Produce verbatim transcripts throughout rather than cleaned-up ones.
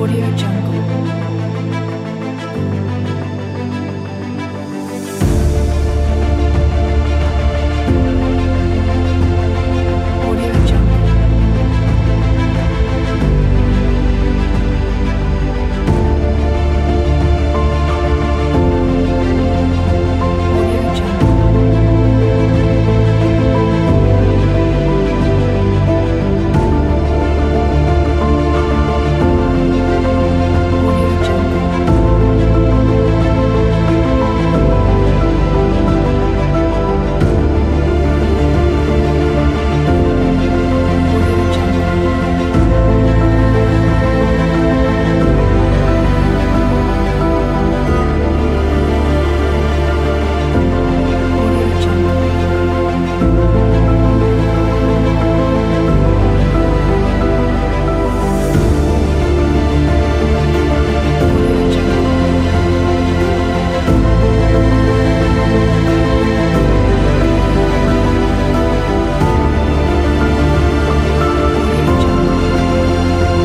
Audio Jungle. Audio Jungle. Audio Jungle. Audio Jungle. Audio Jungle. Audio Jungle. Audio Jungle. Audio Jungle.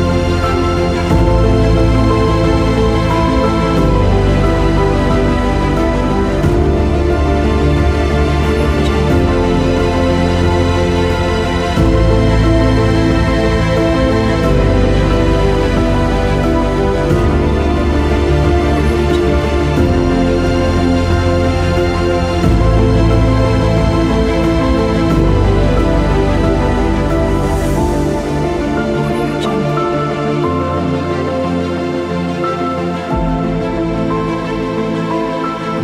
Audio Jungle. Audio Jungle. Audio Jungle.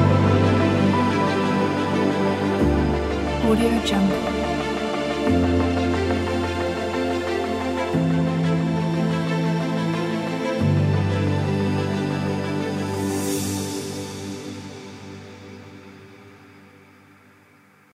Audio Jungle.